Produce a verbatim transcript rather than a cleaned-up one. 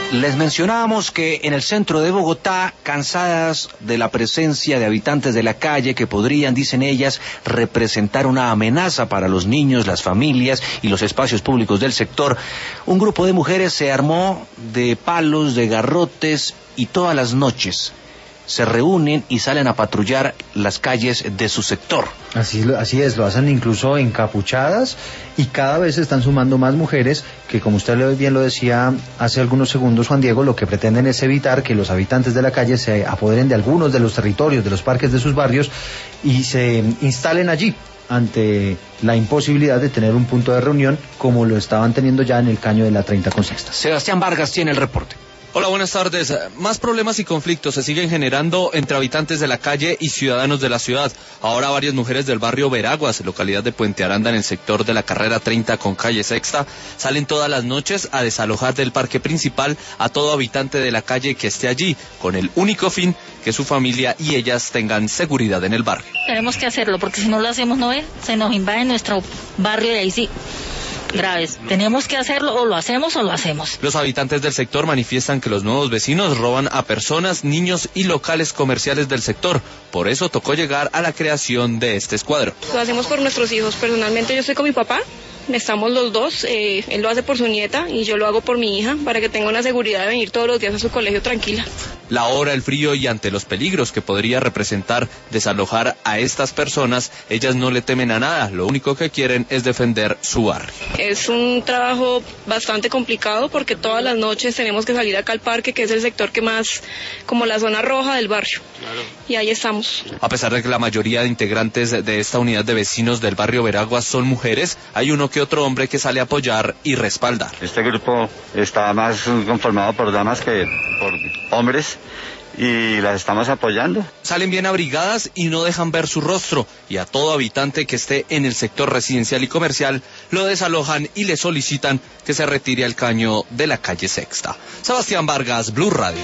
Les mencionábamos que en el centro de Bogotá, cansadas de la presencia de habitantes de la calle que podrían, dicen ellas, representar una amenaza para los niños, las familias y los espacios públicos del sector, un grupo de mujeres se armó de palos, de garrotes y todas las noches se reúnen y salen a patrullar las calles de su sector. Así, así es, lo hacen incluso encapuchadas y cada vez se están sumando más mujeres que, como usted bien lo decía hace algunos segundos, Juan Diego, lo que pretenden es evitar que los habitantes de la calle se apoderen de algunos de los territorios, de los parques de sus barrios y se instalen allí ante la imposibilidad de tener un punto de reunión como lo estaban teniendo ya en el caño de la treinta con Sexta. Sebastián Vargas tiene el reporte. Hola, buenas tardes. Más problemas y conflictos se siguen generando entre habitantes de la calle y ciudadanos de la ciudad. Ahora varias mujeres del barrio Veraguas, localidad de Puente Aranda, en el sector de la carrera treinta con calle Sexta, salen todas las noches a desalojar del parque principal a todo habitante de la calle que esté allí, con el único fin que su familia y ellas tengan seguridad en el barrio. Tenemos que hacerlo, porque si no lo hacemos, no es, se nos invade nuestro barrio y ahí sí. Graves. Tenemos que hacerlo, o lo hacemos o lo hacemos. Los habitantes del sector manifiestan que los nuevos vecinos roban a personas, niños y locales comerciales del sector. Por eso tocó llegar a la creación de este escuadro. Lo hacemos por nuestros hijos. Personalmente yo estoy con mi papá. Estamos los dos, eh, él lo hace por su nieta y yo lo hago por mi hija, para que tenga una seguridad de venir todos los días a su colegio tranquila. La hora, el frío y ante los peligros que podría representar desalojar a estas personas, ellas no le temen a nada, lo único que quieren es defender su barrio. Es un trabajo bastante complicado porque todas las noches tenemos que salir acá al parque, que es el sector que más, como la zona roja del barrio. Claro. Y ahí estamos. A pesar de que la mayoría de integrantes de esta unidad de vecinos del barrio Veraguas son mujeres, hay uno que otro hombre que sale a apoyar y respaldar. Este grupo está más conformado por damas que por hombres y las estamos apoyando. Salen bien abrigadas y no dejan ver su rostro, y a todo habitante que esté en el sector residencial y comercial lo desalojan y le solicitan que se retire al caño de la calle Sexta. Sebastián Vargas, Blue Radio.